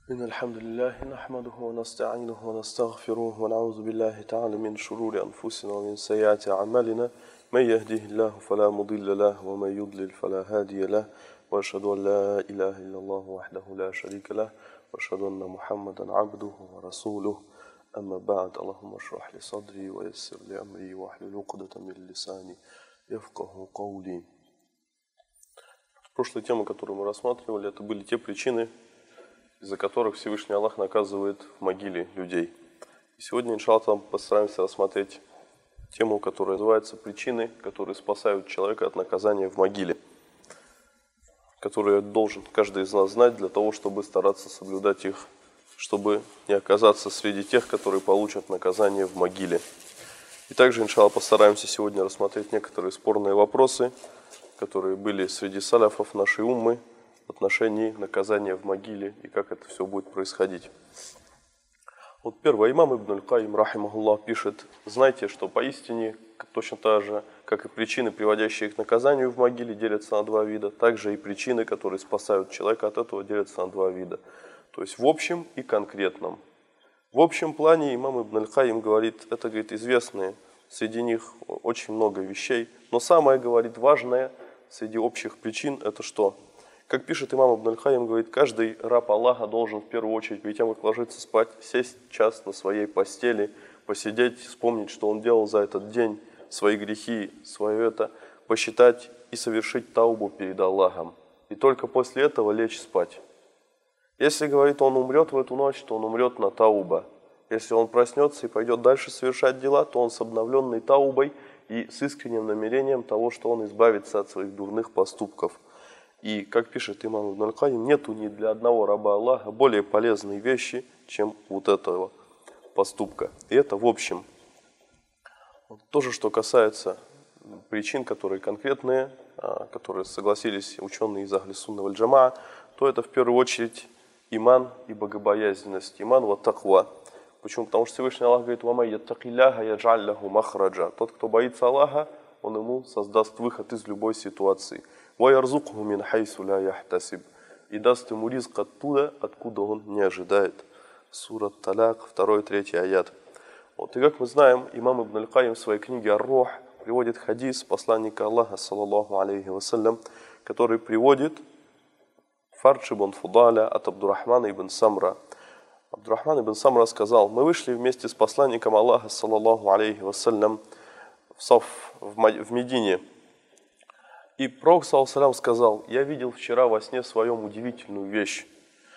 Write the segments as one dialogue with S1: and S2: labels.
S1: إن الحمد لله نحمده ونستعينه ونستغفره ونعوذ بالله تعالى من شرور أنفسنا ومن سيئات أعمالنا من يهده الله فلا مضل له ومن يضلل فلا هادي له وأشهد أن لا إله إلا الله وحده لا شريك له وأشهد أن محمدا عبده ورسوله أما بعد اللهم اشرح لي صدري ويسر لي أمري واحلل عقدة من لساني يفقهوا قولي. Прошлая тема, которую мы рассматривали, это были те причины, из-за которых Всевышний Аллах наказывает в могиле людей. И сегодня, иншаллах, постараемся рассмотреть тему, которая называется «Причины, которые спасают человека от наказания в могиле», которые должен каждый из нас знать для того, чтобы стараться соблюдать их, чтобы не оказаться среди тех, которые получат наказание в могиле. И также, иншаллах, постараемся сегодня рассмотреть некоторые спорные вопросы, которые были среди салафов нашей уммы, в отношении наказания в могиле и как это все будет происходить. Вот первое, имам Ибн Аль-Каим, рахимахуллах, пишет: знайте, что поистине точно так же, как и причины, приводящие к наказанию в могиле, делятся на два вида, также и причины, которые спасают человека от этого, делятся на два вида. То есть в общем и конкретном. В общем плане имам Ибн Аль-Каим говорит, это, говорит, известные, среди них очень много вещей, но самое, говорит, важное среди общих причин это что? Как пишет имам Ибн Аль-Каим, говорит, каждый раб Аллаха должен в первую очередь, перед тем, как ложиться спать, сесть час на своей постели, посидеть, вспомнить, что он делал за этот день, свои грехи, свое это, посчитать и совершить таубу перед Аллахом. И только после этого лечь спать. Если, говорит, он умрет в эту ночь, то он умрет на тауба. Если он проснется и пойдет дальше совершать дела, то он с обновленной таубой и с искренним намерением того, что он избавится от своих дурных поступков. И, как пишет имам Ибн Аль-Каим, нету ни для одного раба Аллаха более полезной вещи, чем вот этого поступка. И это в общем. То же, что касается причин, которые конкретные, которые согласились ученые из Ахли Сунна валь Джамаа, то это в первую очередь иман и богобоязненность. Иман ва таква. Почему? Потому что Всевышний Аллах говорит: «Вамай яттакилляха яджаль лаху махраджа». Тот, кто боится Аллаха, он ему создаст выход из любой ситуации. «Ваярзукху мин хайсу ля яхтасиб». И даст ему ризк оттуда, откуда он не ожидает. Сура Таляк, 2-3 аят. Вот. И как мы знаем, имам Ибн Аль-Каим в своей книге «Ар-Рух» приводит хадис посланника Аллаха, саллаллаху алейхи вассалям, который приводит Фардж ибн Фудаля от Абдурахмана ибн Самра. Абдурахман ибн Самра сказал: мы вышли вместе с посланником Аллаха, саллаллаху алейхи вассалям, в Саф, в Медине. И Пророк, саллаллаху сказал: я видел вчера во сне своем удивительную вещь.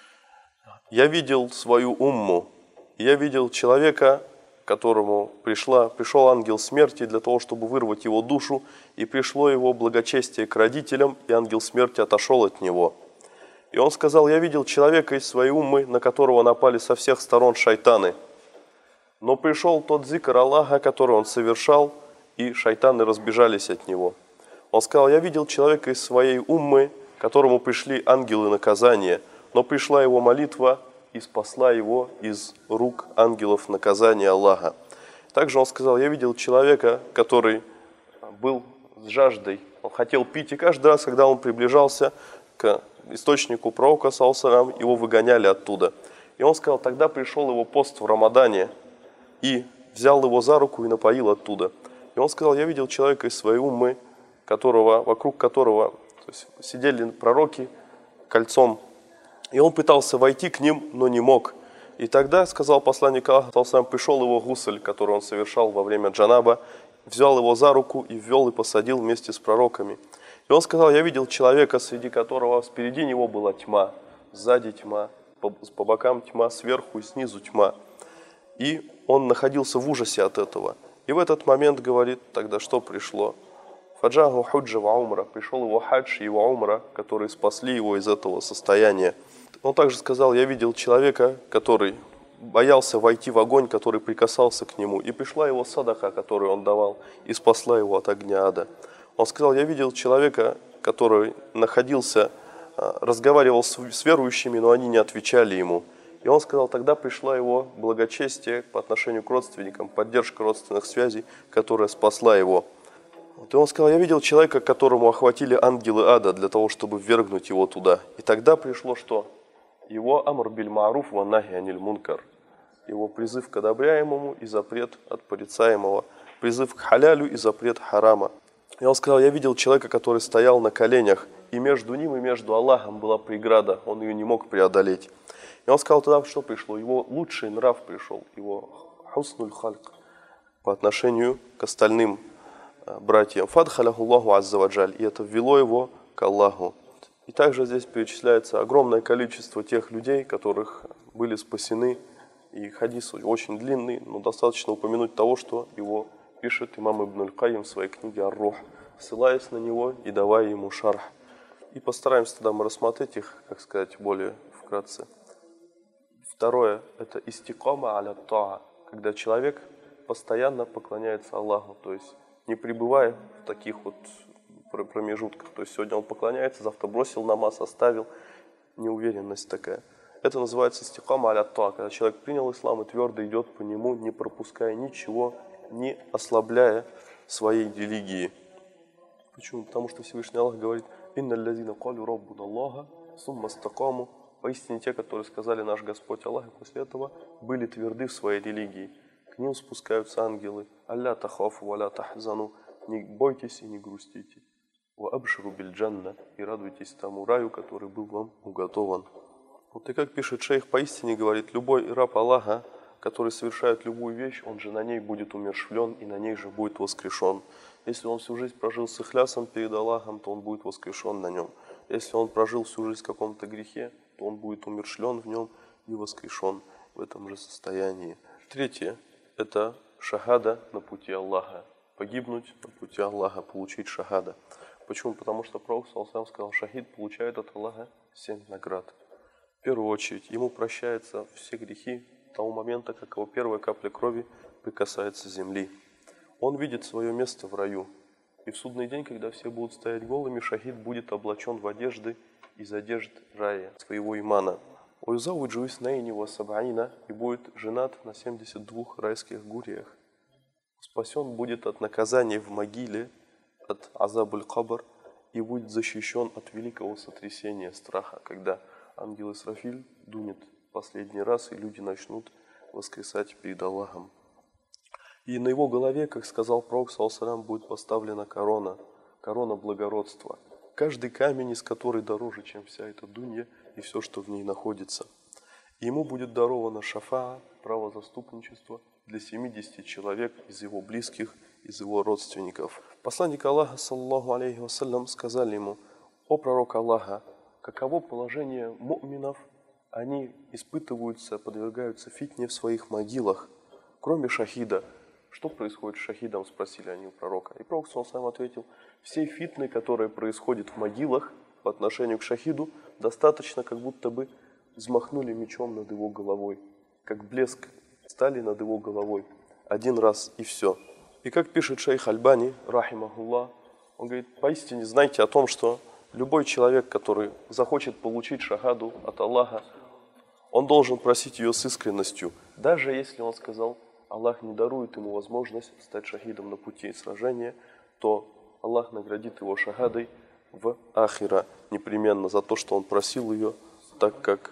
S1: Я видел свою умму. Я видел человека, которому пришел ангел смерти для того, чтобы вырвать его душу, и пришло его благочестие к родителям, и ангел смерти отошел от него. И он сказал: я видел человека из своей уммы, на которого напали со всех сторон шайтаны. Но пришел тот зикр Аллаха, который он совершал, и шайтаны разбежались от него. Он сказал: я видел человека из своей уммы, которому пришли ангелы наказания, но пришла его молитва и спасла его из рук ангелов наказания Аллаха. Также он сказал: я видел человека, который был с жаждой, он хотел пить, и каждый раз, когда он приближался к источнику пророка, саллаллаху, его выгоняли оттуда. И он сказал: тогда пришел его пост в Рамадане и взял его за руку и напоил оттуда. И он сказал: я видел человека из своей уммы, вокруг которого сидели пророки кольцом, и он пытался войти к ним, но не мог. И тогда, сказал посланник Аллаха, пришел его гусль, который он совершал во время джанаба, взял его за руку и ввел и посадил вместе с пророками. И он сказал: я видел человека, среди которого впереди него была тьма, сзади тьма, по бокам тьма, сверху и снизу тьма. И он находился в ужасе от этого. И в этот момент, говорит, тогда что пришло? Фаджаху худжа ва умра. Пришел его хадж и его умра, которые спасли его из этого состояния. Он также сказал: я видел человека, который боялся войти в огонь, который прикасался к нему. И пришла его садака, которую он давал, и спасла его от огня ада. Он сказал: я видел человека, который разговаривал с верующими, но они не отвечали ему. И он сказал: тогда пришло его благочестие по отношению к родственникам, поддержка родственных связей, которая спасла его. И он сказал: я видел человека, которому охватили ангелы ада для того, чтобы ввергнуть его туда. И тогда пришло что? его амр биль ма'руф ва нахи аниль мункар, его призыв к одобряемому и запрет от порицаемого, призыв к халялю и запрет харама. И он сказал, я видел человека, который стоял на коленях, и между ним и между Аллахом была преграда, он ее не мог преодолеть. И он сказал, тогда что пришло? Его лучший нрав пришел, его хуснуль хальк по отношению к остальным братьям. Фадхаляху Аллаху азза ваджаль, и это ввело его к Аллаху. И также здесь перечисляется огромное количество тех людей, которых были спасены. И хадис очень длинный, но достаточно упомянуть того, что его пишет имам Ибн аль-Кайим в своей книге «Ар-Рух», ссылаясь на него и давая ему шарх. И постараемся тогда мы рассмотреть их, как сказать, более вкратце. Второе – это истикама аля таа, когда человек постоянно поклоняется Аллаху, то есть не пребывая в таких вот промежутках. То есть сегодня он поклоняется, завтра бросил намаз, оставил. Неуверенность такая. Это называется истикама аля таа, когда человек принял ислам и твердо идет по нему, не пропуская ничего, не ослабляя своей религии. Почему? Потому что Всевышний Аллах говорит: «Инна аллазина калю раббуна Аллаха, сумма стакаму». Поистине те, которые сказали наш Господь Аллах, и после этого были тверды в своей религии. К ним спускаются ангелы. «Алля тахафу ва ля тахзану». Не бойтесь и не грустите. «Ва абширу биль джанна». И радуйтесь тому раю, который был вам уготован. Вот и как пишет шейх, поистине говорит, любой раб Аллаха, который совершает любую вещь, он же на ней будет умерщвлен и на ней же будет воскрешен. Если он всю жизнь прожил с ихлясом перед Аллахом, то он будет воскрешен на нем. Если он прожил всю жизнь в каком-то грехе, то он будет умерщвлен в нем и воскрешен в этом же состоянии. Третье – это шахада на пути Аллаха. Погибнуть на пути Аллаха, получить шахада. Почему? Потому что Пророк ﷺ сказал, шахид получает от Аллаха 7 наград. В первую очередь, ему прощаются все грехи с того момента, как его первая капля крови прикасается земли. Он видит свое место в раю. И в судный день, когда все будут стоять голыми, шахид будет облачен в одежды из одежд рая, своего имана. «Уйзауиджу иснайни ва саб'ина» и будет женат на 72 райских гуриях. Спасен будет от наказания в могиле, от азабуль кабр, и будет защищен от великого сотрясения страха, когда ангел Исрафиль дунет последний раз, и люди начнут воскресать перед Аллахом. И на его голове, как сказал Пророк ﷺ, будет поставлена корона благородства. Каждый камень, из которой дороже, чем вся эта дунья и все, что в ней находится. И ему будет даровано шафаа, право заступничества для 70 человек из его близких, из его родственников. Посланник Аллаха, саллаллаху алейхи вассалям, сказали ему: «О пророк Аллаха, каково положение му'минов? Они испытываются, подвергаются фитне в своих могилах, кроме шахида». Что происходит с шахидом, спросили они у пророка. И пророк сам ответил: всей фитны, которая происходит в могилах по отношению к шахиду, достаточно, как будто бы взмахнули мечом над его головой, как блеск стали над его головой. Один раз и все. И как пишет шейх Альбани, рахимахуллах, он говорит: поистине знайте о том, что любой человек, который захочет получить шахаду от Аллаха, он должен просить ее с искренностью, даже если он сказал: Аллах не дарует ему возможность стать шахидом на пути сражения, то Аллах наградит его шахадой в ахира непременно за то, что он просил ее так, как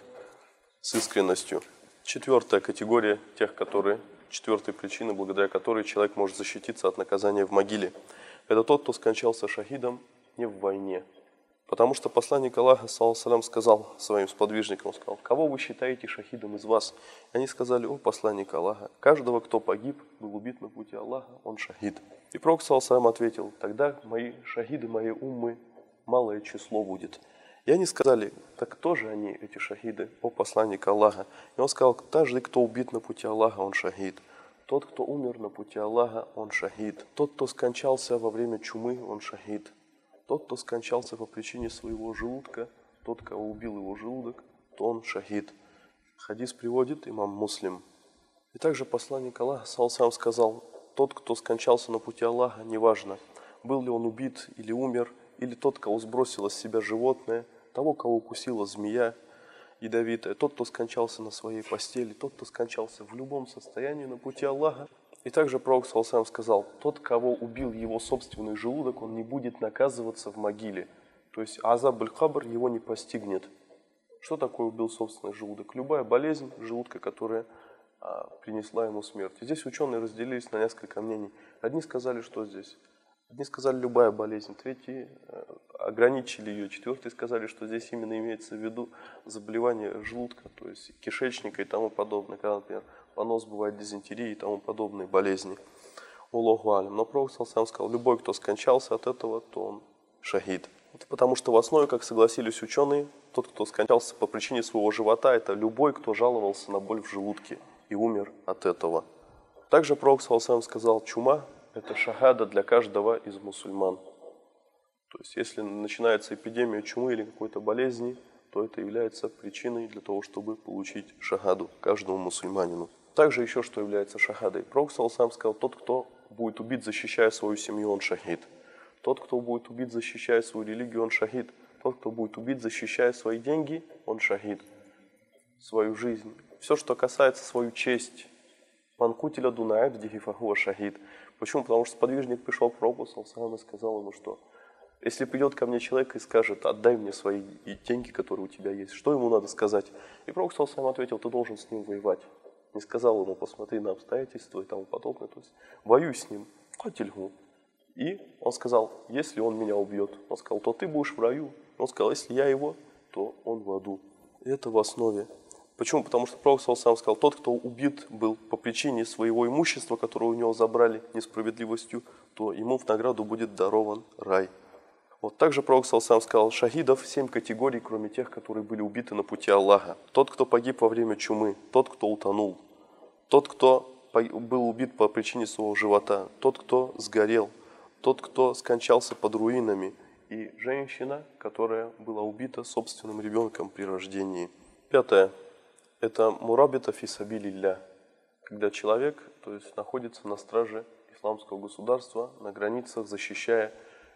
S1: с искренностью. Четвертая категория тех, четвертой причины, благодаря которой человек может защититься от наказания в могиле, это тот, кто скончался шахидом не в войне. Потому что посланник Аллаха, саллаллаху сказал своим сподвижникам, он сказал: кого вы считаете шахидом из вас? И они сказали: о посланник Аллаха, каждого, кто погиб, был убит на пути Аллаха, он шахид. И пророк, саллаллаху ответил: тогда мои шахиды, мои уммы, малое число будет. И они сказали: так кто же они, эти шахиды, о посланник Аллаха? И он сказал: каждый, кто убит на пути Аллаха, он шахид. Тот, кто умер на пути Аллаха, он шахид. Тот, кто скончался во время чумы, он шахид. Тот, кто скончался по причине своего желудка, тот, кого убил его желудок, то он шахид. Хадис приводит имам Муслим. И также посланник Аллаха, саллаллаху сказал: тот, кто скончался на пути Аллаха, неважно, был ли он убит или умер, или тот, кого сбросило с себя животное, того, кого укусила змея ядовитая, тот, кто скончался на своей постели, тот, кто скончался в любом состоянии на пути Аллаха. И также пророк саллаллаху сказал: тот, кого убил его собственный желудок, он не будет наказываться в могиле. То есть азаб аль-кабр его не постигнет. Что такое убил собственный желудок? Любая болезнь желудка, которая принесла ему смерть. И здесь ученые разделились на несколько мнений. Одни сказали, что здесь? Одни сказали, любая болезнь. Третьи ограничили ее. Четвертые сказали, что здесь именно имеется в виду заболевание желудка, то есть кишечника и тому подобное. Когда, например, понос бывает, дизентерия и тому подобные болезни. Аллаху алям. Но Пророк сам сказал, любой, кто скончался от этого, то он шахид. Это потому что в основе, как согласились ученые, тот, кто скончался по причине своего живота, это любой, кто жаловался на боль в желудке и умер от этого. Также Пророк сам сказал, чума – это шахада для каждого из мусульман. То есть, если начинается эпидемия чумы или какой-то болезни, то это является причиной для того, чтобы получить шахаду каждому мусульманину. Также еще что является шахадой. Пророк сам сказал, тот, кто будет убит, защищая свою семью, он шахид. Тот, кто будет убит, защищая свою религию, он шахид. Тот, кто будет убит, защищая свои деньги, он шахид. Свою жизнь. Все, что касается свою честь. Манкутиля дунаабдихи фахуа шахид. Почему? Потому что сподвижник пришел к пророку и сказал ему, что если придет ко мне человек и скажет, отдай мне свои деньги, которые у тебя есть, что ему надо сказать? И пророк ответил, ты должен с ним воевать. Не сказал ему, посмотри на обстоятельства и тому подобное. То есть воюй с ним. Катильгу. И он сказал, если он меня убьет, он сказал, то ты будешь в раю. Он сказал, если я его, то он в аду. И это в основе. Почему? Потому что Пророк сам сказал, тот, кто убит был по причине своего имущества, которое у него забрали несправедливостью, то ему в награду будет дарован рай. Вот также Пророк сам сказал, шахидов 7 категорий, кроме тех, которые были убиты на пути Аллаха. Тот, кто погиб во время чумы, тот, кто утонул, тот, кто был убит по причине своего живота, тот, кто сгорел, тот, кто скончался под руинами, и женщина, которая была убита собственным ребенком при рождении. 5. Это мурабита фи сабилилля, когда человек, то есть, находится на страже исламского государства, на границах, защищая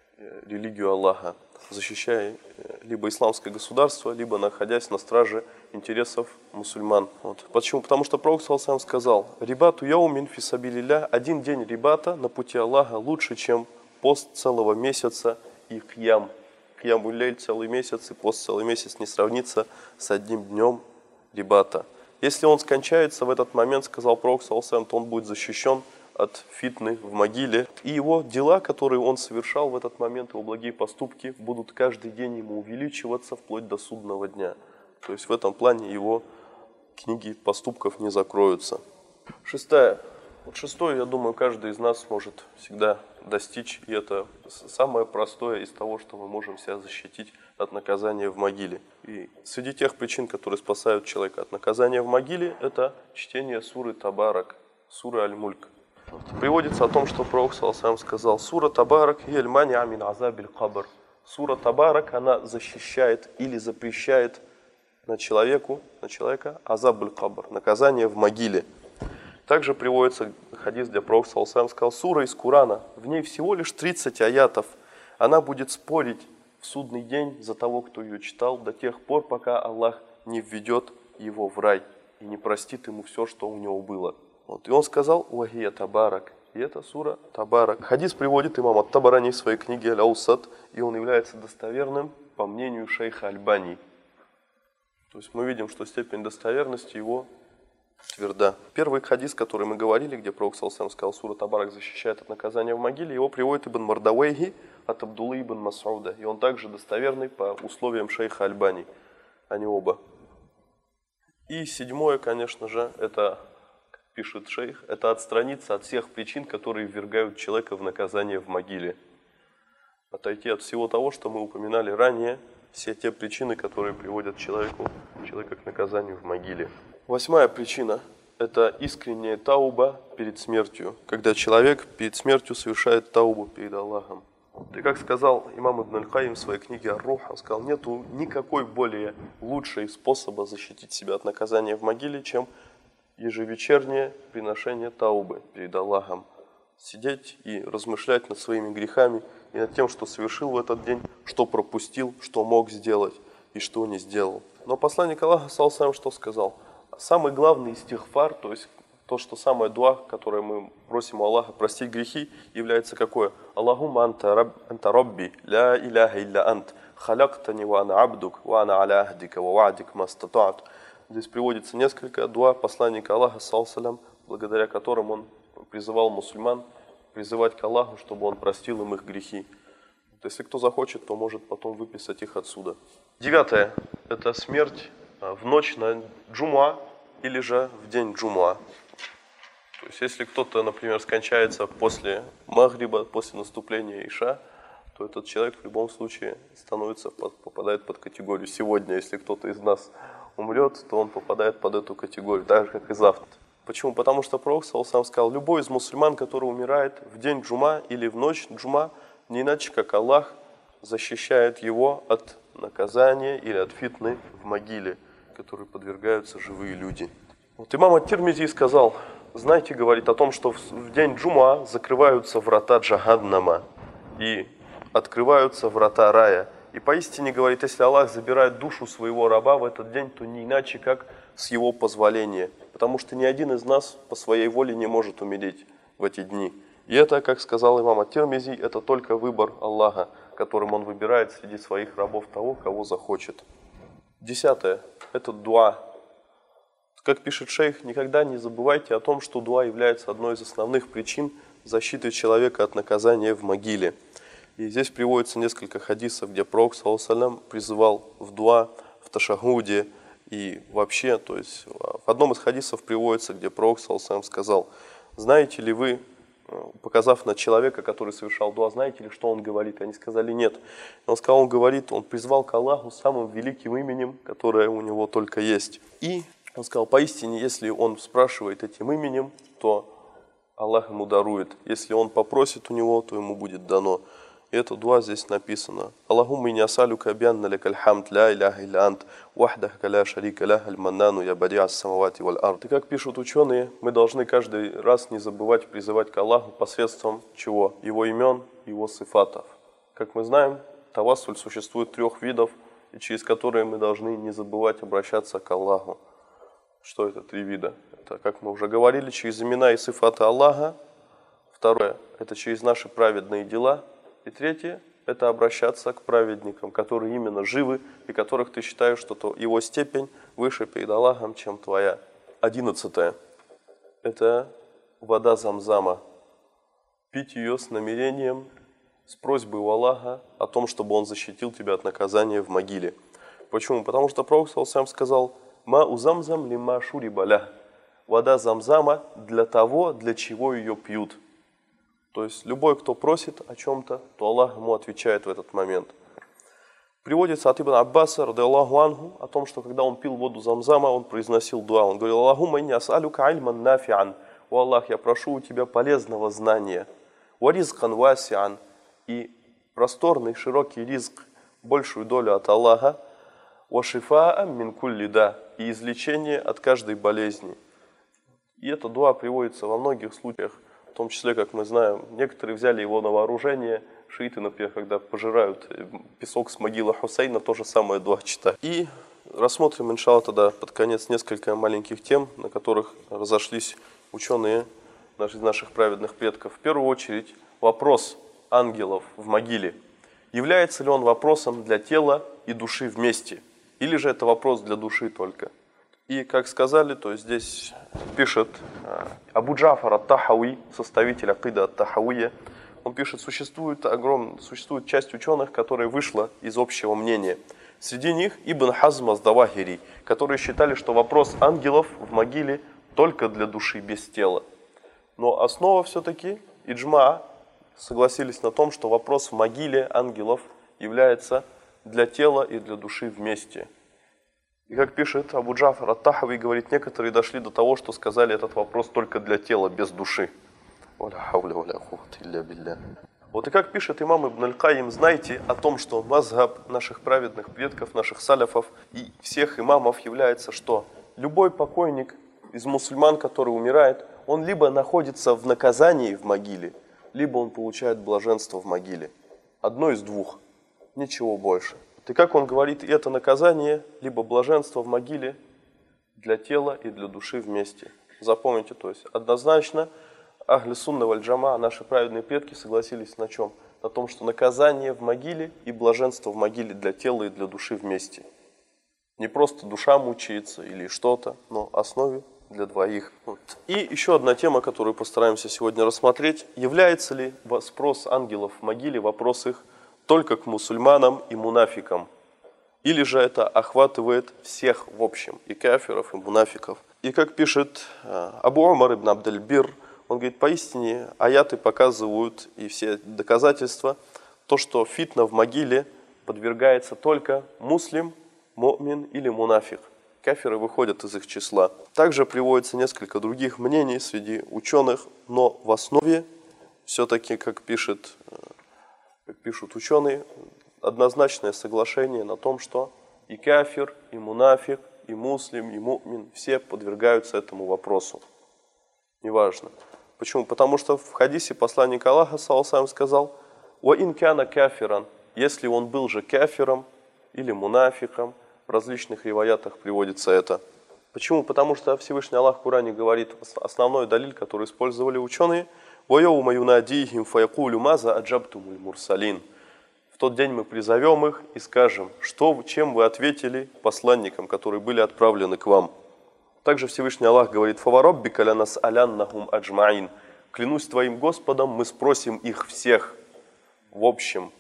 S1: религию Аллаха, защищая либо исламское государство, либо находясь на страже интересов мусульман. Вот. Почему? Потому что Пророк сам сказал, рибату яумин фи сабилилля, один день рибата на пути Аллаха лучше, чем пост целого месяца и кьям. Кьям улейль целый месяц, и пост целый месяц не сравнится с одним днем рибата. Если он скончается в этот момент, сказал Пророк, то он будет защищен от фитны в могиле. И его дела, которые он совершал в этот момент, его благие поступки, будут каждый день ему увеличиваться вплоть до судного дня. То есть в этом плане его книги поступков не закроются. 6. Вот 6, я думаю, каждый из нас может всегда достичь. И это самое простое из того, что мы можем себя защитить от наказания в могиле. И среди тех причин, которые спасают человека от наказания в могиле, это чтение суры Табарак, суры Аль-Мульк. Приводится о том, что Пророк сам сказал, сура Табарак ель-мани амин азабиль кабр. Сура Табарак, она защищает или запрещает на человека азабиль кабр, наказание в могиле. Также приводится хадис, где Пророк сам сказал, сура из Корана, в ней всего лишь 30 аятов. Она будет спорить в судный день за того, кто ее читал, до тех пор, пока Аллах не введет его в рай и не простит ему все, что у него было. Вот. И он сказал, «Уахия Табарак». И это сура Табарак. Хадис приводит имам ат-Табарани в своей книге «Аль-Аусат», и он является достоверным по мнению шейха Аль-Бани. То есть мы видим, что степень достоверности его тверда. Первый хадис, который мы говорили, где Пророк сказал, сура Табарак защищает от наказания в могиле, его приводит Ибн Мардавейхи от Абдуллы ибн Мас'уда. И он также достоверный по условиям шейха Аль-Бани. Они оба. И 7, конечно же, это, как пишет шейх, это отстраниться от всех причин, которые ввергают человека в наказание в могиле. Отойти от всего того, что мы упоминали ранее, все те причины, которые приводят человека к наказанию в могиле. 8 причина – это искренняя тауба перед смертью, когда человек перед смертью совершает таубу перед Аллахом. И как сказал имам Ибн Аль-Каим в своей книге «Ар-Рух», он сказал, нету никакой более лучшего способа защитить себя от наказания в могиле, чем ежевечернее приношение таубы перед Аллахом. Сидеть и размышлять над своими грехами и над тем, что совершил в этот день, что пропустил, что мог сделать и что не сделал. Но посланник Аллаха, саллаллаху что сказал? Самый главный истигфар, то есть то, что самое дуа, которое мы просим у Аллаха простить грехи, является какое? Аллахумма анта робби, ля иляха илля ант, халактани ва ана абдук, ва ана аля ахдика, ва ва'дик мастата'ат». Здесь приводится несколько дуа посланника Аллаха, саллаллаху, благодаря которым он призывал мусульман призывать к Аллаху, чтобы он простил им их грехи. Если кто захочет, то может потом выписать их отсюда. 9. Это смерть в ночь на джумуа или же в день джумуа. То есть если кто-то, например, скончается после магриба, после наступления иша, то этот человек в любом случае попадает под категорию сегодня. Если кто-то из нас умрет, то он попадает под эту категорию, так же, как и завтра. Почему? Потому что Пророк сам сказал, любой из мусульман, который умирает в день джума или в ночь джума, не иначе, как Аллах защищает его от наказания или от фитны в могиле, которой подвергаются живые люди. Вот имам ат-Тирмизи сказал, знаете, говорит о том, что в день джума закрываются врата джаханнама и открываются врата рая. И поистине, говорит, если Аллах забирает душу своего раба в этот день, то не иначе, как с его позволения. Потому что ни один из нас по своей воле не может умереть в эти дни. И это, как сказал имам ат-Тирмизи, это только выбор Аллаха, которым он выбирает среди своих рабов того, кого захочет. 10. Это дуа. Как пишет шейх, никогда не забывайте о том, что дуа является одной из основных причин защиты человека от наказания в могиле. И здесь приводится несколько хадисов, где Пророк саллаллаху призывал в дуа, в ташахуде и вообще. То есть в одном из хадисов приводится, где Пророк саллаллаху сказал, знаете ли вы, показав на человека, который совершал дуа, знаете ли, что он говорит? Они сказали нет. Он сказал, он говорит, он призвал к Аллаху самым великим именем, которое у него только есть. И он сказал, поистине, если он спрашивает этим именем, то Аллах ему дарует. Если он попросит у него, то ему будет дано. И это дуа здесь написано. Аллахумма инни асалюка бианна лакаль хамд ла иляха илля ант вахдаха ла шарика лах аль маннану я бади'а ас-самавати валь ард. И как пишут ученые, мы должны каждый раз не забывать призывать к Аллаху посредством чего? Его имен, его сифатов. Как мы знаем, тавассуль существует 3 видов, и через которые мы должны не забывать обращаться к Аллаху. Что это 3 вида? Это, как мы уже говорили, через имена и сифаты Аллаха. 2. Это через наши праведные дела. И 3. Это обращаться к праведникам, которые именно живы, и которых ты считаешь, что его степень выше перед Аллахом, чем твоя. 11. Это вода Замзама. Пить ее с намерением, с просьбой у Аллаха о том, чтобы он защитил тебя от наказания в могиле. Почему? Потому что Пророк сам сказал, «Ма у Замзам лима шурибаля». Вода Замзама для того, для чего ее пьют. То есть любой, кто просит о чем-то, то Аллах ему отвечает в этот момент. Приводится от Ибн Аббаса, радиаллаху анху, о том, что когда он пил воду Замзама, он произносил дуа. Он говорил, Аллахумма инни ас'алюка альман нафи'ан. О Аллах, я прошу у тебя полезного знания. Ва ризкан васи'ан. И просторный, широкий ризк, большую долю от Аллаха. Ва шифа'ан мин кулли да. И излечение от каждой болезни. И эта дуа приводится во многих случаях. В том числе, как мы знаем, некоторые взяли его на вооружение. Шииты, например, когда пожирают песок с могилы Хусейна, то же самое дуа читают. И рассмотрим, иншаллах, тогда под конец несколько маленьких тем, на которых разошлись ученые из наших праведных предков. В первую очередь, вопрос ангелов в могиле. Является ли он вопросом для тела и души вместе? Или же это вопрос для души только? И, как сказали, то здесь пишет Абу Джафар ат-Тахауи, составитель акида ат-Тахауия, он пишет, существует часть ученых, которая вышла из общего мнения. Среди них Ибн Хазм аз-Завахири, которые считали, что вопрос ангелов в могиле только для души, без тела. Но основа все-таки иджма согласились на том, что вопрос в могиле ангелов является для тела и для души вместе. И как пишет Абу Джафар ат-Тахави, говорит, некоторые дошли до того, что сказали этот вопрос только для тела, без души. Вот и как пишет имам Ибн Аль-Кайим, знайте о том, что мазхаб наших праведных предков, наших саляфов и всех имамов является, что любой покойник из мусульман, который умирает, он либо находится в наказании в могиле, либо он получает блаженство в могиле. Одно из двух, ничего больше. И как он говорит, это наказание, либо блаженство в могиле для тела и для души вместе. Запомните, то есть однозначно Ахли сунна валь джама, наши праведные предки согласились на чем? на том, что наказание в могиле и блаженство в могиле для тела и для души вместе. Не просто душа мучается или что-то, но основе для двоих. И еще одна тема, которую постараемся сегодня рассмотреть. Является ли спрос ангелов в могиле, вопрос их, только к мусульманам и мунафикам? Или же это охватывает всех в общем, и кафиров, и мунафиков? И как пишет Абу Умар ибн Абдаль-Бир, он говорит, поистине аяты показывают и все доказательства, то, что фитна в могиле подвергается только муслим, му'мин или мунафик. Кафиры выходят из их числа. Также приводится несколько других мнений среди ученых, но в основе все-таки, как пишут ученые, однозначное соглашение на том, что и кафир, и мунафик, и муслим, и му'мин все подвергаются этому вопросу. Неважно. Почему? Потому что в хадисе посланник Аллаха саллаллаху сказал: «Ва ин кана кафиран», если он был же кафиром или мунафиком, в различных риваятах приводится это. Почему? Потому что Всевышний Аллах в Коране говорит, основной далиль, который использовали ученые, «Ва йаума юнадихим фаякулю маза аджабтумуль мурсалин». В тот день мы призовем их и скажем, чем вы ответили посланникам, которые были отправлены к вам. Также Всевышний Аллах говорит: «Фавараббика ланас'аляннахум аджмаин». Клянусь твоим Господом, мы спросим их всех в общем.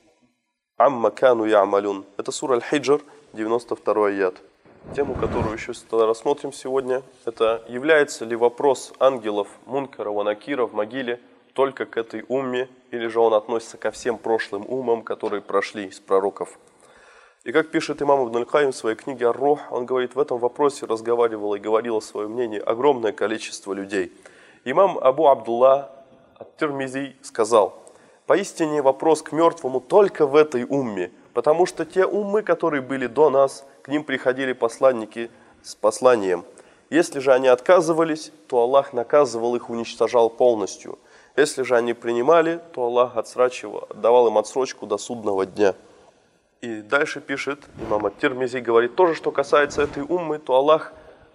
S1: Амма кану я'малюн. Это сура Аль-Хиджр, 92 аят. Тему, которую еще рассмотрим сегодня, это является ли вопрос ангелов Мункара ва Накира в могиле только к этой умме, или же он относится ко всем прошлым уммам, которые прошли из пророков. И как пишет имам Ибн Аль-Каим в своей книге «Ар-Рух», он говорит, в этом вопросе разговаривало и говорило свое мнение огромное количество людей. Имам Абу Абдулла ат-Тирмизи сказал: поистине вопрос к мертвому только в этой умме, потому что те уммы, которые были до нас, к ним приходили посланники с посланием. Если же они отказывались, то Аллах наказывал их, уничтожал полностью. Если же они принимали, то Аллах давал им отсрочку до судного дня. И дальше пишет имам ат-Тирмизи, говорит, то же, что касается этой уммы, то Аллах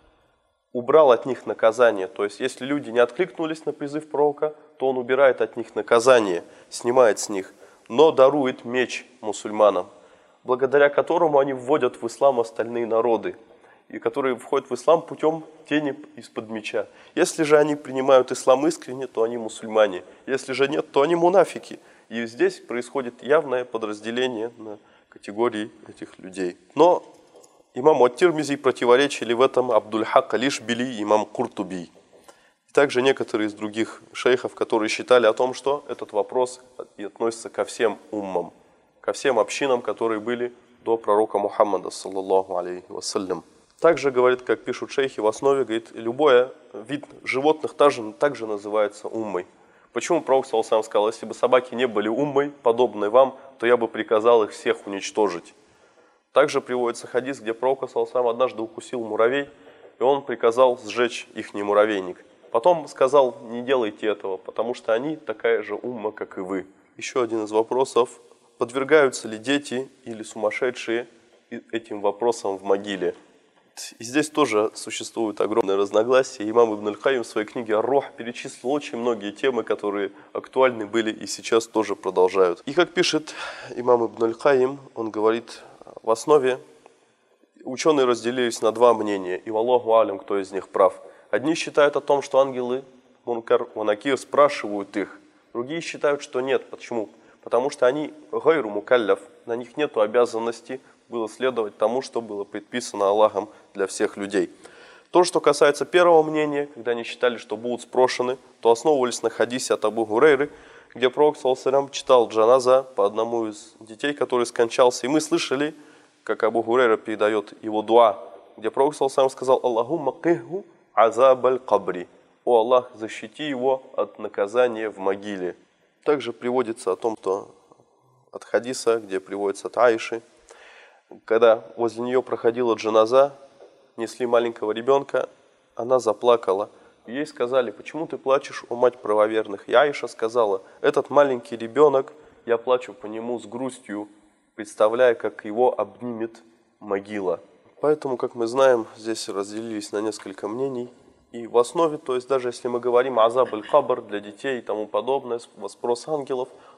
S1: убрал от них наказание. То есть, если люди не откликнулись на призыв пророка, то он убирает от них наказание, снимает с них, но дарует меч мусульманам, благодаря которому они вводят в ислам остальные народы, и которые входят в ислам путем тени из-под меча. Если же они принимают ислам искренне, то они мусульмане. Если же нет, то они мунафики. И здесь происходит явное подразделение на категории этих людей. Но имаму ат-Тирмизи противоречили в этом Абдуль-Хак аль-Ишбили и имам Куртуби. И также некоторые из других шейхов, которые считали о том, что этот вопрос относится ко всем уммам, ко всем общинам, которые были до пророка Мухаммада, саллаллаху алейхи вассалям. Также, говорит, как пишут шейхи в основе, говорит, любой вид животных также называется уммой. Почему пророк саллаллаху алейхи сказал, если бы собаки не были уммой, подобной вам, то я бы приказал их всех уничтожить. Также приводится хадис, где пророк саллаллаху алейхи однажды укусил муравей, и он приказал сжечь ихний муравейник. Потом сказал, не делайте этого, потому что они такая же умма, как и вы. Еще один из вопросов, подвергаются ли дети или сумасшедшие этим вопросам в могиле? И здесь тоже существует огромное разногласие. Имам Ибн Аль-Каим в своей книге «Ар-Рух» перечислил очень многие темы, которые актуальны были и сейчас тоже продолжают. И как пишет имам Ибн Аль-Каим, он говорит, в основе ученые разделились на два мнения, и валлаху алям, кто из них прав. Одни считают о том, что ангелы Мункар ва Накир спрашивают их, другие считают, что нет. Почему? Потому что они гайру мукалляф, на них нет обязанности было следовать тому, что было предписано Аллахом для всех людей. То, что касается первого мнения, когда они считали, что будут спрошены, то основывались на хадисе от Абу Гурейры, где пророк саллаллаху читал джаназа по одному из детей, который скончался. И мы слышали, как Абу Гурейра передает его дуа, где пророк саллаллаху сказал: «Аллахумма киху азаб аль-кабри». «О Аллах, защити его от наказания в могиле». Также приводится о том, что от хадиса, где приводится от Аиши, когда возле нее проходила джаназа, несли маленького ребенка, она заплакала. Ей сказали: почему ты плачешь, о мать правоверных? И Аиша сказала: этот маленький ребенок, я плачу по нему с грустью, представляя, как его обнимет могила. Поэтому, как мы знаем, здесь разделились на несколько мнений. И в основе, то есть даже если мы говорим азаб аль-кабр для детей и тому подобное, вопрос ангелов,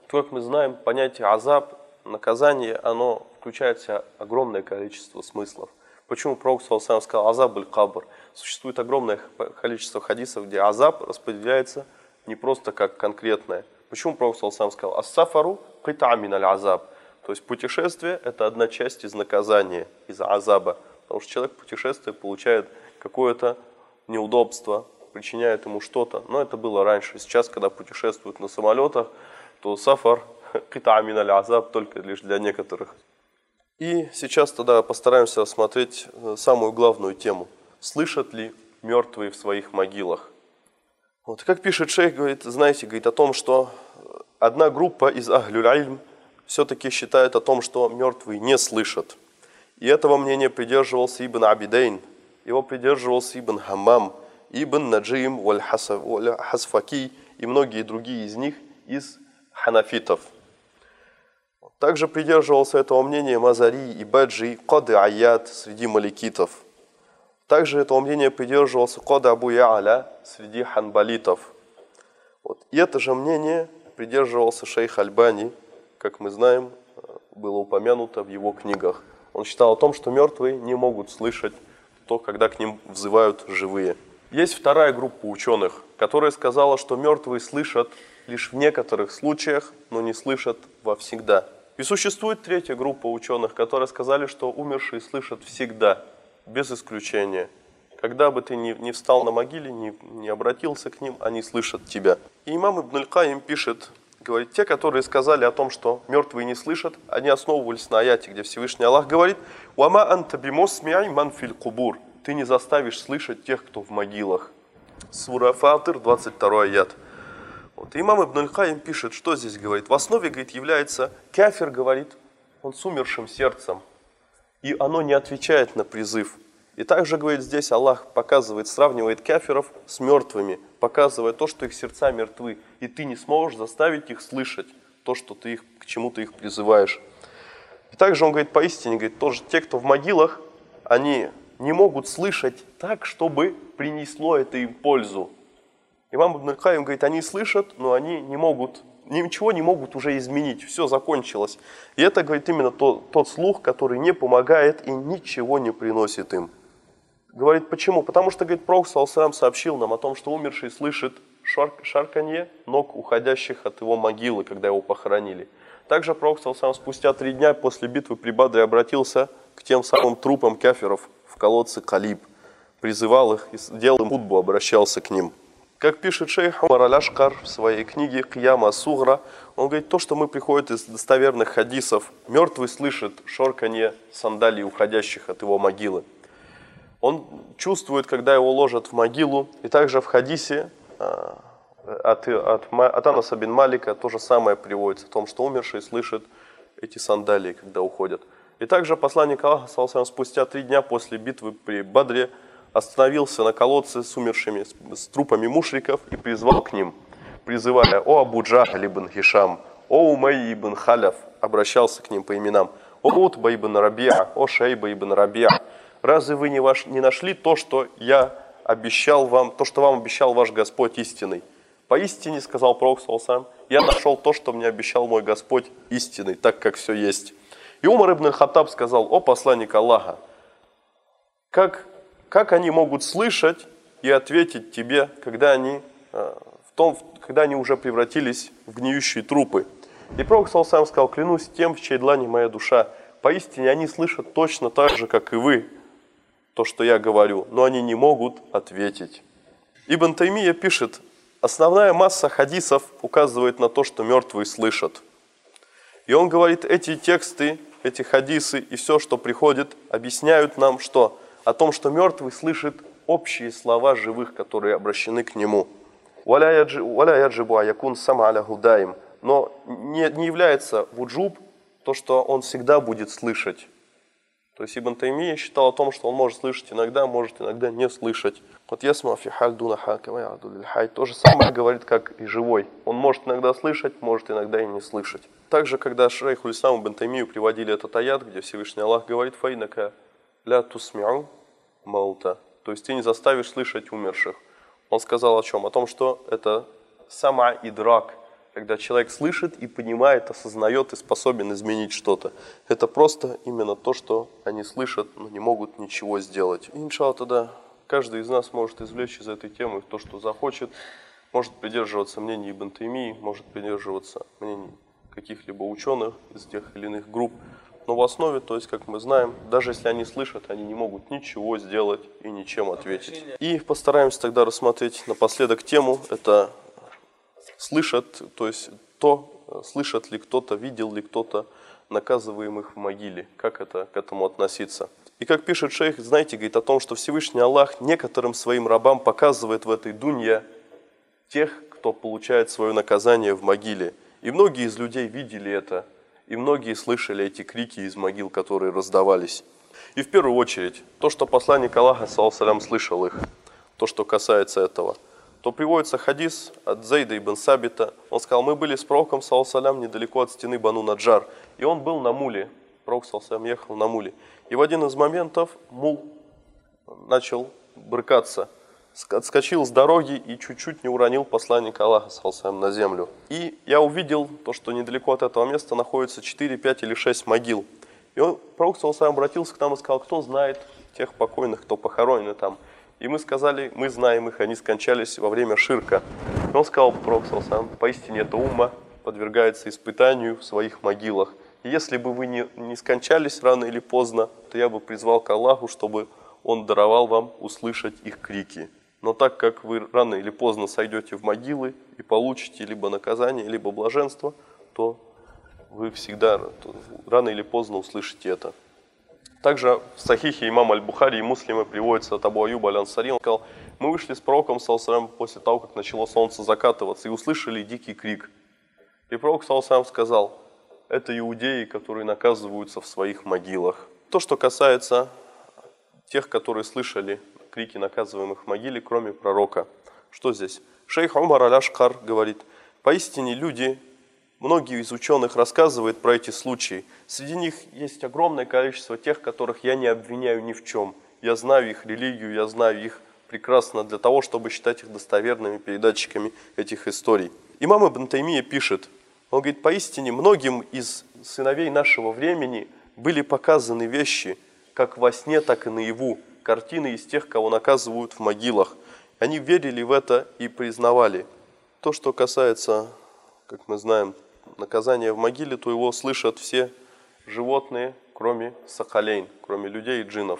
S1: Как мы знаем, понятие азаб, наказание, оно включает в себя огромное количество смыслов. Почему Пророк сам сказал азаб аль-кабр? Существует огромное количество хадисов, где азаб распределяется не просто как конкретное. Почему Пророк сам сказал ас-сафару кита мин аль-азаб? То есть путешествие – это одна часть из наказания, из азаба. Потому что человек в путешествии получает какое-то неудобство, причиняет ему что-то. Но это было раньше. Сейчас, когда путешествуют на самолетах, то сафар кита мин аль-азаб только лишь для некоторых. И сейчас тогда постараемся рассмотреть самую главную тему. Слышат ли мертвые в своих могилах? Вот, как пишет шейх, говорит, знаете, говорит о том, что одна группа из ахлюль ильм все-таки считает о том, что мертвые не слышат. И этого мнения придерживался Ибн Абидейн, его придерживался Ибн Хаммам, Ибн Наджим, Хасфаки и многие другие из них из ханафитов. Также придерживался этого мнения Мазари и Баджи, Кады Айят среди маликитов. Также этого мнения придерживался Кады Абу Я'аля среди ханбалитов. Вот. И это же мнение придерживался шейх Альбани, как мы знаем, было упомянуто в его книгах. Он считал о том, что мертвые не могут слышать то, когда к ним взывают живые. Есть вторая группа ученых, которая сказала, что мертвые слышат лишь в некоторых случаях, но не слышат вовсегда. И существует третья группа ученых, которые сказали, что умершие слышат всегда, без исключения. Когда бы ты ни встал на могиле, не обратился к ним, они слышат тебя. И имам Ибн аль-Каим пишет, говорит, те, которые сказали о том, что мертвые не слышат, они основывались на аяте, где Всевышний Аллах говорит: «Вама анта бимусми'и ман фил кубур». Ты не заставишь слышать тех, кто в могилах. Сура Фатир, 22 аят. Вот. Имам Ибн аль-Каим пишет, что здесь говорит. В основе, говорит, является кафир, говорит, он с умершим сердцем. И оно не отвечает на призыв. И также, говорит, здесь Аллах показывает, сравнивает кафиров с мертвыми, показывая то, что их сердца мертвы. И ты не сможешь заставить их слышать то, что ты к чему ты их призываешь. И также он говорит, поистине, говорит, тоже те, кто в могилах, они не могут слышать так, чтобы принесло это им пользу. Имам Ибн аль-Каим говорит, они слышат, но они не могут, ничего не могут уже изменить, все закончилось. И это, говорит, именно тот слух, который не помогает и ничего не приносит им. Говорит, почему? Потому что, говорит, Пророк ﷺ сообщил нам о том, что умерший слышит шарканье ног уходящих от его могилы, когда его похоронили. Также Пророк ﷺ спустя 3 дня после битвы при Бадре обратился к тем самым трупам кафиров в колодце Калиб, призывал их и делал им хутбу, обращался к ним. Как пишет шейх Умар аль-Ашкар в своей книге «Кияма Сугра», он говорит, то, что мы приходит из достоверных хадисов, мертвый слышит шорканье сандалий, уходящих от его могилы. Он чувствует, когда его ложат в могилу, и также в хадисе от Анаса бин Малика то же самое приводится, о том, что умерший слышит эти сандалии, когда уходят. И также посланник Аллаха спустя 3 дня после битвы при Бадре остановился на колодце с умершими, с трупами мушриков и призвал к ним, призывая: «О Абу Джахль ибн Хишам, о Умай ибн Халяф», обращался к ним по именам, «О Утба ибн Рабиа, о Шейба ибн Рабиа, разве вы не нашли то, что я обещал вам, то, что вам обещал ваш Господь истинный?» «Поистине, — сказал Пророк ﷺ, — я нашел то, что мне обещал мой Господь истинный, так как все есть». И Умар ибн аль-Хаттаб сказал: «О посланник Аллаха, как они могут слышать и ответить тебе, когда они уже превратились в гниющие трупы?» И Пророк ﷺ сказал: «Клянусь тем, в чьей длани моя душа, поистине они слышат точно так же, как и вы, то, что я говорю, но они не могут ответить». Ибн Таймия пишет: основная масса хадисов указывает на то, что мертвые слышат. И он говорит, эти тексты, эти хадисы и все, что приходит, объясняют нам, что о том, что мертвый слышит общие слова живых, которые обращены к нему. Но не является вуджуб то, что он всегда будет слышать. То есть Ибн Таймия считал о том, что он может слышать иногда, может иногда не слышать. То же самое говорит, как и живой. Он может иногда слышать, может иногда и не слышать. Также, когда шейху Исламу Ибн Таймию приводили этот аят, где Всевышний Аллах говорит: «Фаинака ля тусми'у маута», то есть ты не заставишь слышать умерших. Он сказал о чем? О том, что это сама идрак, когда человек слышит и понимает, осознает и способен изменить что-то. Это просто именно то, что они слышат, но не могут ничего сделать. И, иншалла, тогда каждый из нас может извлечь из этой темы то, что захочет, может придерживаться мнений Ибн Таймии, может придерживаться мнений каких-либо ученых из тех или иных групп. Но в основе, то есть, как мы знаем, даже если они слышат, они не могут ничего сделать и ничем ответить. И постараемся тогда рассмотреть напоследок тему, это слышат, то есть слышат ли кто-то, видел ли кто-то наказываемых в могиле, как это к этому относиться. И как пишет шейх, знаете, говорит о том, что Всевышний Аллах некоторым своим рабам показывает в этой дунье тех, кто получает свое наказание в могиле. И многие из людей видели это, и многие слышали эти крики из могил, которые раздавались. И в первую очередь, то, что посланник Аллаха, саллаллаху слышал их, то, что касается этого, то приводится хадис от Зейда ибн Сабита. Он сказал, мы были с пророком, саллаллаху недалеко от стены Бану Наджар, и он был на муле. Пророк, саллаллаху ехал на муле. И в один из моментов мул начал брыкаться, отскочил с дороги и чуть-чуть не уронил посланника Аллаха, саллаллаху на землю. И я увидел то, что недалеко от этого места находится 4, 5 или 6 могил. И пророк, саллаллаху обратился к нам и сказал, кто знает тех покойных, кто похоронены там. И мы сказали, мы знаем их, они скончались во время ширка. И он сказал, пророк, саллаллаху, поистине эта умма подвергается испытанию в своих могилах. И если бы вы не скончались рано или поздно, то я бы призвал к Аллаху, чтобы Он даровал вам услышать их крики. Но так как вы рано или поздно сойдете в могилы и получите либо наказание, либо блаженство, то вы всегда рано или поздно услышите это. Также в Сахихе имама Аль-Бухари и Муслима приводится от Абу Аюба Аль-Ансари. Он сказал, мы вышли с пророком, саллаллаху после того, как начало солнце закатываться, и услышали дикий крик. И пророк, саллаллаху сказал, это иудеи, которые наказываются в своих могилах. То, что касается тех, которые слышали крики наказываемых в могиле, кроме пророка. Что здесь? Шейх Умар Аль-Ашкар говорит, поистине люди, многие из ученых рассказывают про эти случаи. Среди них есть огромное количество тех, которых я не обвиняю ни в чем. Я знаю их религию, я знаю их прекрасно для того, чтобы считать их достоверными передатчиками этих историй. Имам Ибн Таймия пишет, он говорит, поистине многим из сыновей нашего времени были показаны вещи, как во сне, так и наяву, картины из тех, кого наказывают в могилах. Они верили в это и признавали. То, что касается, как мы знаем, наказания в могиле, то его слышат все животные, кроме сакалейн, кроме людей и джиннов.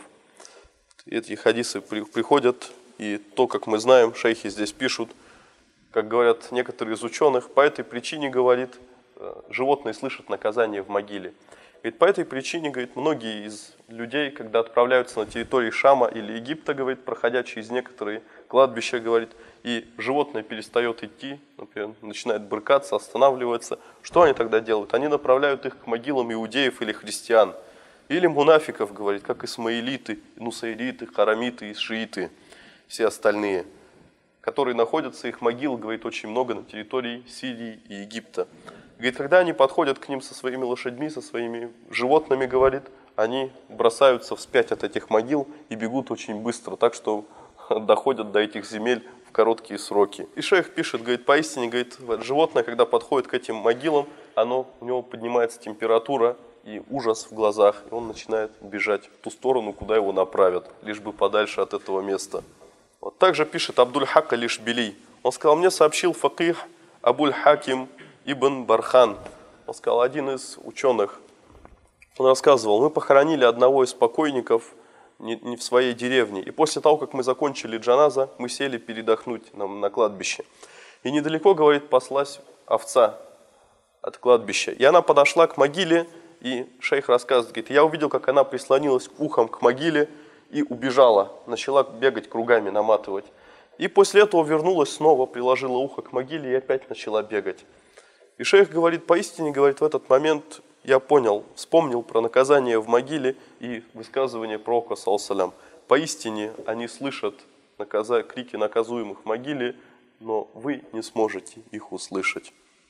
S1: Эти хадисы приходят, и то, как мы знаем, шейхи здесь пишут, как говорят некоторые из ученых, по этой причине, говорит, животные слышат наказание в могиле. Говорит, по этой причине, говорит, многие из людей, когда отправляются на территории Шама или Египта, говорит, проходя через некоторые кладбища, говорит, и животное перестает идти, например, начинает брыкаться, останавливается, что они тогда делают? Они направляют их к могилам иудеев или христиан. Или мунафиков, говорит, как исмаилиты, нусайриты, харамиты и шииты, все остальные, которые находятся, их могил, говорит, очень много на территории Сирии и Египта. Говорит, когда они подходят к ним со своими лошадьми, со своими животными, говорит, они бросаются вспять от этих могил и бегут очень быстро, так что доходят до этих земель в короткие сроки. И шейх пишет, говорит, поистине, говорит, животное, когда подходит к этим могилам, у него поднимается температура и ужас в глазах, и он начинает бежать в ту сторону, куда его направят, лишь бы подальше от этого места. Вот также пишет Абдуль-Хак Аль-Ишбили. Он сказал, мне сообщил факих Абуль-Хаким Ибн Бархан. Он сказал, один из ученых, он рассказывал, мы похоронили одного из покойников не в своей деревне. И после того, как мы закончили джаназа, мы сели передохнуть на кладбище. И недалеко, говорит, паслась овца от кладбища. И она подошла к могиле, и шейх рассказывает, говорит, я увидел, как она прислонилась ухом к могиле и убежала, начала бегать кругами, наматывать. И после этого вернулась снова, приложила ухо к могиле и опять начала бегать. И шейх говорит, поистине, говорит, в этот момент я понял, вспомнил про наказание в могиле и высказывание пророка, саллаллаху. Поистине они слышат крики наказуемых в могиле, но вы не сможете их услышать.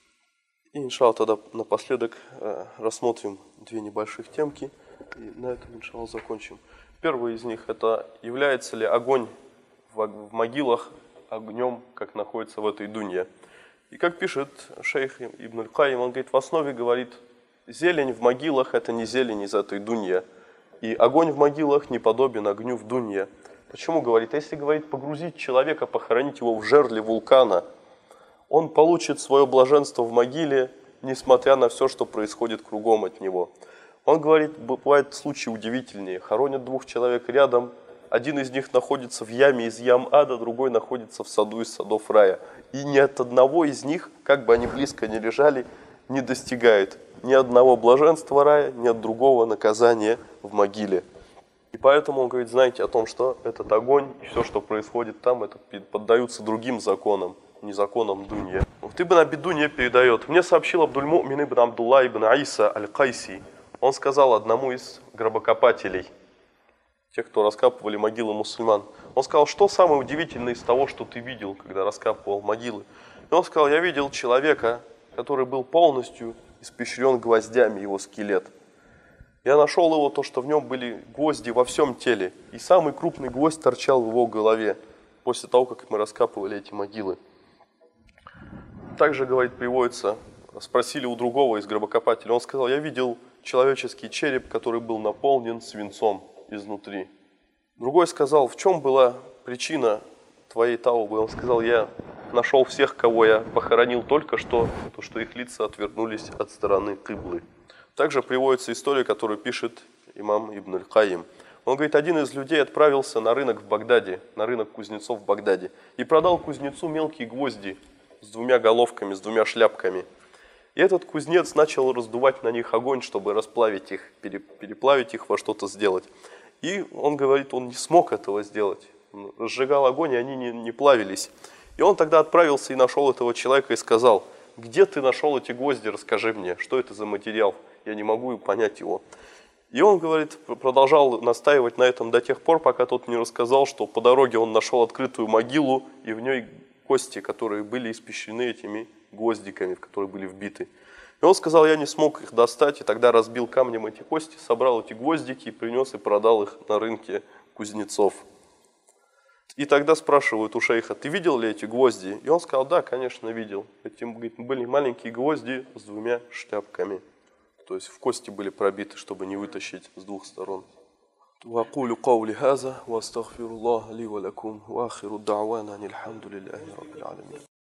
S1: И, иншалла, тогда напоследок рассмотрим две небольших темки, и на этом, иншалла, закончим. Первый из них, это является ли огонь в могилах огнем, как находится в этой дунье. И как пишет шейх Ибн Аль-Кайим, он говорит, в основе говорит, зелень в могилах это не зелень из этой дунья. И огонь в могилах не подобен огню в дунье. Почему говорит? Если говорит погрузить человека, похоронить его в жерле вулкана, он получит свое блаженство в могиле, несмотря на все, что происходит кругом от него. Он говорит, бывают случаи удивительнее. Хоронят двух человек рядом, один из них находится в яме из ям ада, другой находится в саду из садов рая. И ни от одного из них, как бы они близко ни лежали, не достигает ни одного блаженства рая, ни от другого наказания в могиле. И поэтому он говорит, знаете о том, что этот огонь и все, что происходит там, это поддаются другим законам, не законам дунья. Ибн Аби Дунья передает, мне сообщил Абдуль-Му'мин ибн Абдулла ибн Аиса аль-Кайси. Он сказал одному из гробокопателей, тех, кто раскапывали могилы мусульман. Он сказал, что самое удивительное из того, что ты видел, когда раскапывал могилы? И он сказал, я видел человека, который был полностью испещрен гвоздями, его скелет. Я нашел его, то, что в нем были гвозди во всем теле. И самый крупный гвоздь торчал в его голове, после того, как мы раскапывали эти могилы. Также, говорит, приводится, спросили у другого из гробокопателей. Он сказал, я видел человеческий череп, который был наполнен свинцом изнутри. Другой сказал, в чем была причина твоей таубы? Он сказал, я нашел всех, кого я похоронил только что, то, что их лица отвернулись от стороны кыблы. Также приводится история, которую пишет имам Ибн Аль-Кайим. Он говорит, один из людей отправился на рынок в Багдаде, на рынок кузнецов в Багдаде, и продал кузнецу мелкие гвозди с двумя головками, с двумя шляпками. И этот кузнец начал раздувать на них огонь, чтобы расплавить их, переплавить их, во что-то сделать. И он говорит, он не смог этого сделать. Он разжигал огонь, и они не плавились. И он тогда отправился и нашел этого человека и сказал, где ты нашел эти гвозди, расскажи мне, что это за материал, я не могу понять его. И он, говорит, продолжал настаивать на этом до тех пор, пока тот не рассказал, что по дороге он нашел открытую могилу, и в ней кости, которые были испещрены этими гвоздиками, в которые были вбиты. И он сказал, я не смог их достать, и тогда разбил камнем эти кости, собрал эти гвоздики, принес и продал их на рынке кузнецов. И тогда спрашивают у шейха, ты видел ли эти гвозди? И он сказал, да, конечно, видел. Эти, говорит, были маленькие гвозди с двумя шляпками. То есть в кости были пробиты, чтобы не вытащить с двух сторон. وأقول قولي هذا وأستغفر الله لي ولكم وآخر الدعوانا أن الحمد لله رب العالمين